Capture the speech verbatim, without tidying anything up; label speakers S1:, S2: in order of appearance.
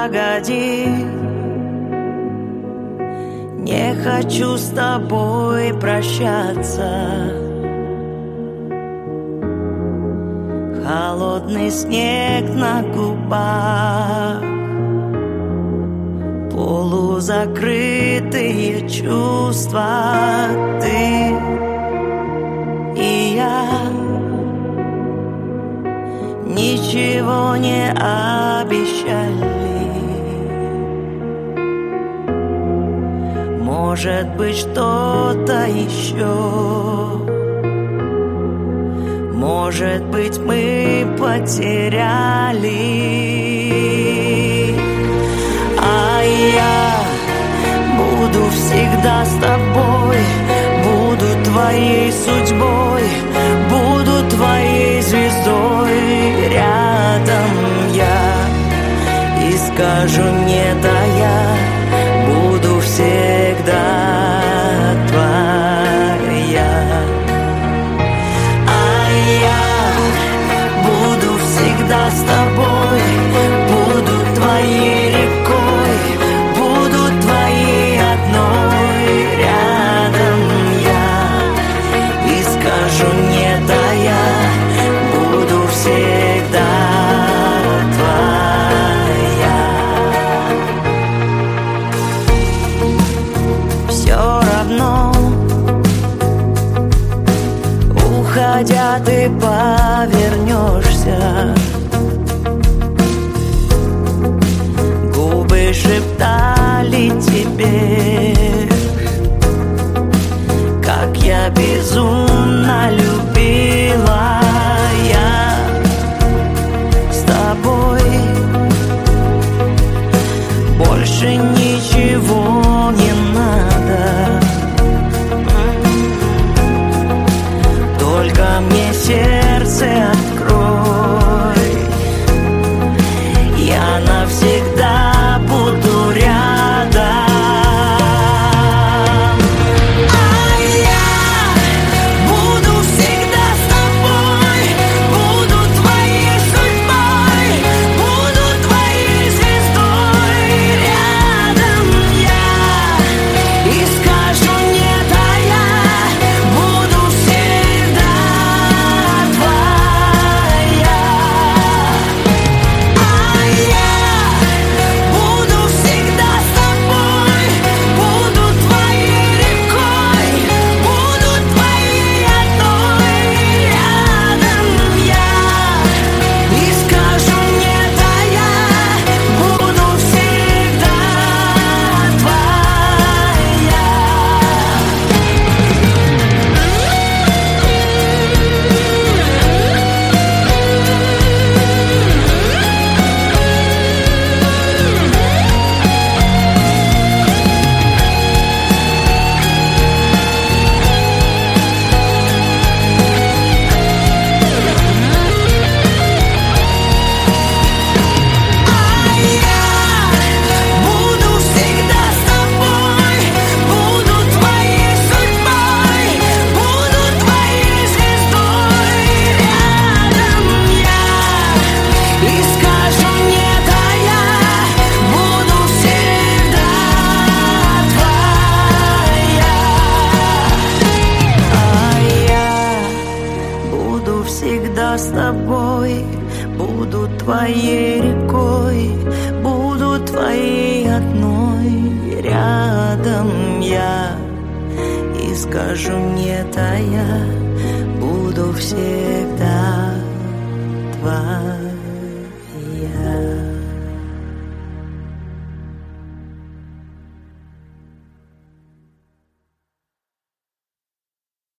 S1: погоди, не хочу с тобой прощаться. Холодный снег на губах, полузакрытые чувства. Ты и я ничего не обещали. Может быть, что-то еще. Может быть, мы потеряли. А я буду всегда с тобой, буду твоей судьбой, буду твоей звездой. Рядом я и скажу нет, а я буду всегда твоя. А я буду всегда с тобой, буду твоей рекой, буду твоей одной. Рядом я и скажу нет, а я буду всегда твоя. Все равно, уходя, ты повернешься. Губы шептали тебе, как я безумно любила. Я с тобой больше ничего не надо. Только мне сердце открой, я навсегда буду рядом. А я буду всегда с тобой, буду твоей судьбой, буду твоей звездой. Рядом я и скажу нет, а я буду всегда твоя. А я буду всегда с тобой, буду твоей рекой, буду твоей одной. Рядом я и скажу нет, а я буду всегда твоя. Буду всегда с тобой, буду твоей судьбой, буду твоей звездой. Рядом я и скажу нет, а я буду всегда твоя. А я буду всегда с тобой, буду твоей рекой, буду твоей одной. Рядом я и скажу нет, а я буду всегда твоя.